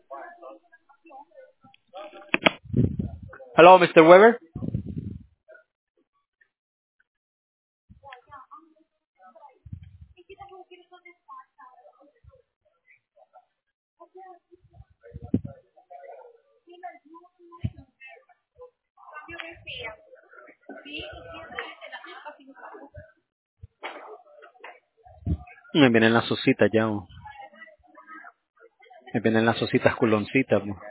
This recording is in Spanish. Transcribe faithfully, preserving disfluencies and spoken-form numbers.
Hello, mister Weber. Me vienen las ositas ya. mo. Me vienen las ositas culoncitas. mo.